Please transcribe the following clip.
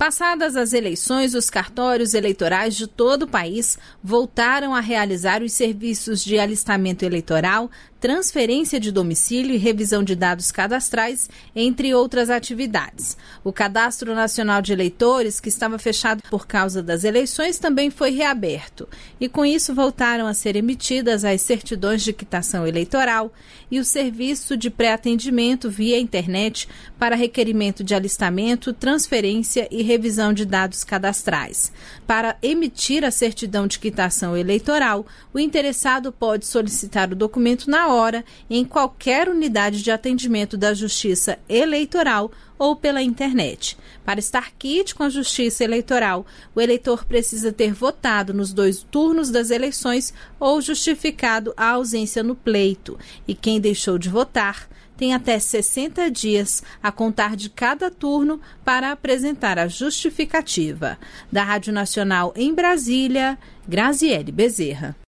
Passadas as eleições, os cartórios eleitorais de todo o país voltaram a realizar os serviços de alistamento eleitoral, transferência de domicílio e revisão de dados cadastrais, entre outras atividades. O Cadastro Nacional de Eleitores, que estava fechado por causa das eleições, também foi reaberto. E com isso voltaram a ser emitidas as certidões de quitação eleitoral e o serviço de pré-atendimento via internet para requerimento de alistamento, transferência e revisão de dados cadastrais. Para emitir a certidão de quitação eleitoral, o interessado pode solicitar o documento na hora, em qualquer unidade de atendimento da Justiça Eleitoral ou pela internet. Para estar quite com a Justiça Eleitoral, o eleitor precisa ter votado nos 2 turnos das eleições ou justificado a ausência no pleito. E quem deixou de votar tem até 60 dias a contar de cada turno para apresentar a justificativa. Da Rádio Nacional em Brasília, Graziele Bezerra.